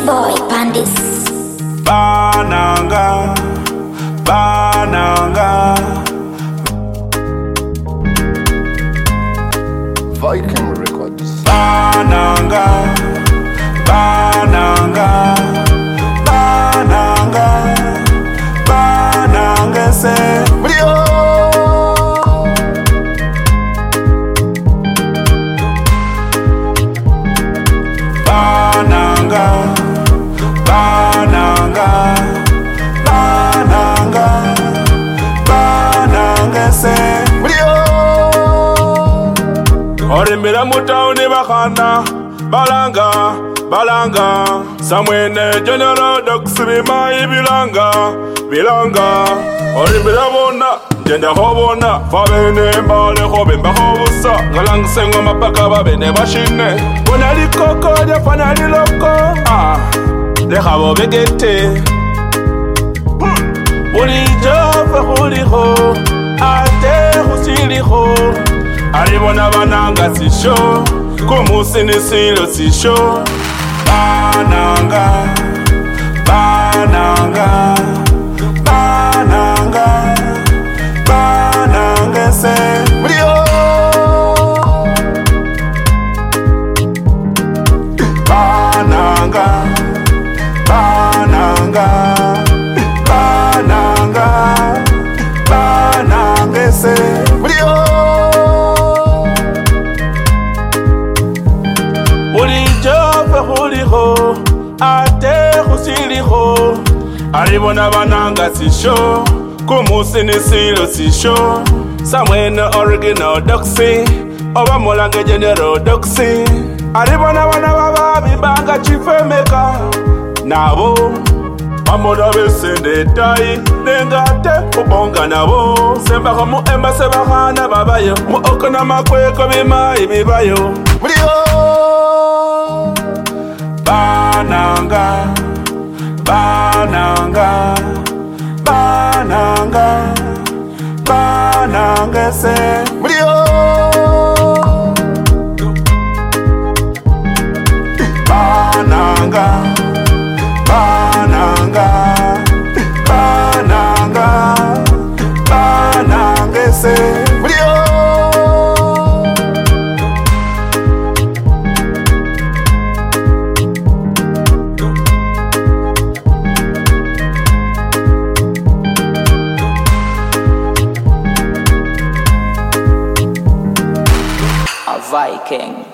boy Pandis. Bananga, bananga. Viking Records. Bananga, bananga, bananga, bananga se. Bananga, bananga, bananga, bananga se. Orimbira mutauni bakana, balanga, balanga. Samwene general doksibima ibilanga, bilanga. Orimbira bona, jenda hobona. Fabene mbale hobe mbahobusa. Ngalang sengo mapaka babene bashine. Bona likoko, jafana liloko. Lehabo begete. Ulijofe huliho, ate husiliho. Alibona bananga sisho, kumusi ni silo sisho. Bananga, bananga, bananga, bananga se. Bananga, bananga, bananga, bananga se. Ulijofe huliho, ate husiliho. Alibona bananga sisho, kumusi ni silo sisho. Samwene original doxy, oba molange general doxy. Alibona bana baba bibanga chifemeka. Nabo, amoda besende tai, nengate ubonga nabo. Sembaho mu emba sebahana babayo, mu okona makweko bima ibibayo. Bananga, bananga, bananga, bananga se. Bananga, bananga, bananga, bananga se. A Viking.